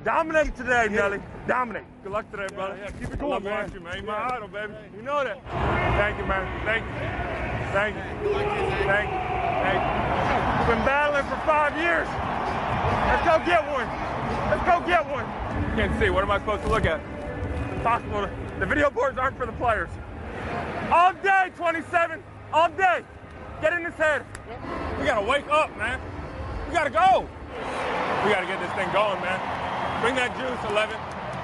Dominate today, Nelly. Dominate. Good luck today, brother. Yeah, keep it going, man. You, man. You're my idol, baby. You know that. Thank you, man. Thank you. Thank you. Thank you. Thank you. We've been battling for 5 years. Let's go get one. Let's go get one. Can't see. What am I supposed to look at? Impossible. The video boards aren't for the players. All day, 27. All day. Get in his head. We gotta wake up, man. We gotta go. We gotta get this thing going, man. Bring that juice, 11.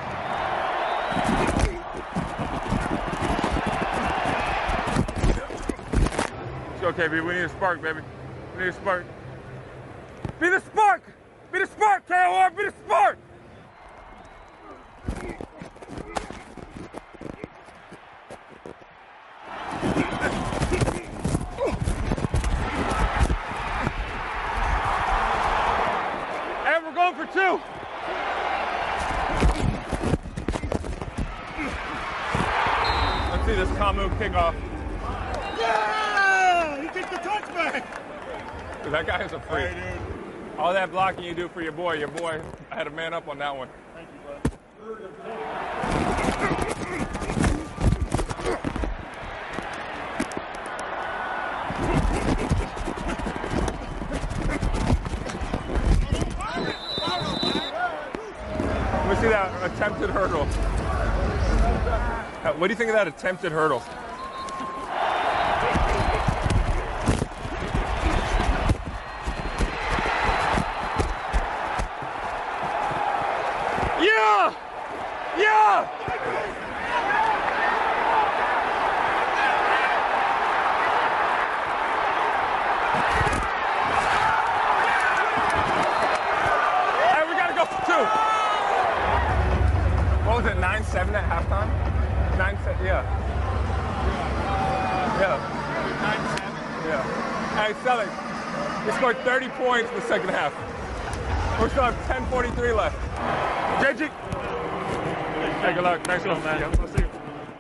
Let's go, KB. We need a spark, baby. We need a spark. Be the spark! Be the spark, KOR! Be the spark! And we're going for 2. Let's see this Kamu kickoff. Yeah! He gets the touchback! Dude, that guy is a freak. Hey, dude. All that blocking you do for your boy I had a man up on that one. Thank you, bud. Let me see that attempted hurdle. What do you think of that attempted hurdle? Yeah! Yeah! Hey, we gotta go for 2. What was it, 9-7 at halftime? 9-7, yeah. Yeah. 9-7? Yeah. Hey, Celtics, we scored 30 points in the second half. We still have 10:43 left. JG. Hey, good luck. Thanks, man.